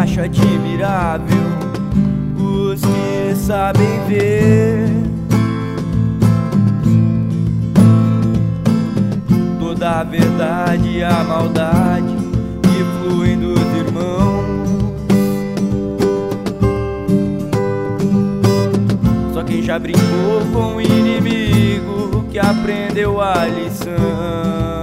acho admirável os que sabem ver toda a verdade e a maldade que fluem dos irmãos. Só quem já brincou com o inimigo que aprendeu a lição.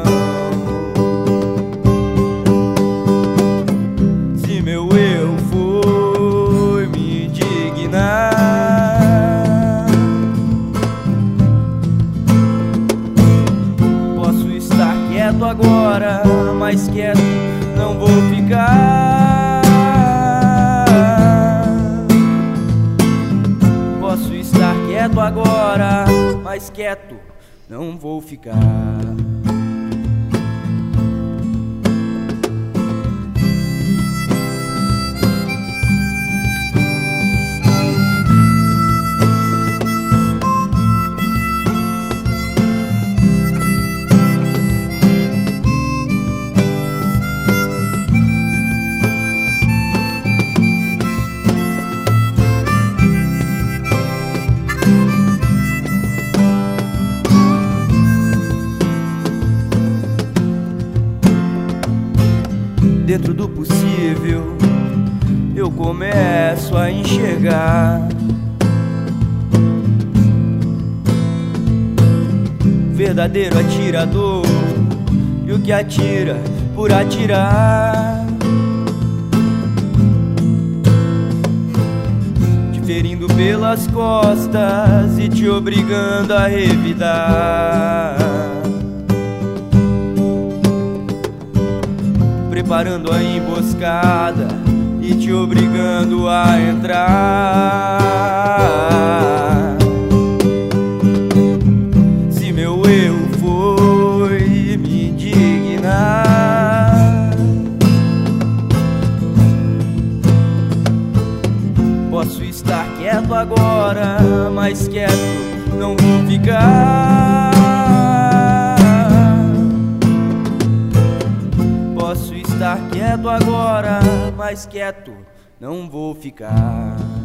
Se meu eu foi me indignar, posso estar quieto agora, mas quieto não vou ficar. Posso estar quieto agora, mas quieto não vou ficar. Dentro do possível, eu começo a enxergar o verdadeiro atirador e o que atira por atirar, te ferindo pelas costas e te obrigando a revidar, preparando a emboscada e te obrigando a entrar. Se meu eu foi me indignar, posso estar quieto agora, mas quieto não vou ficar. Posso estar quieto agora, mas quieto não vou ficar.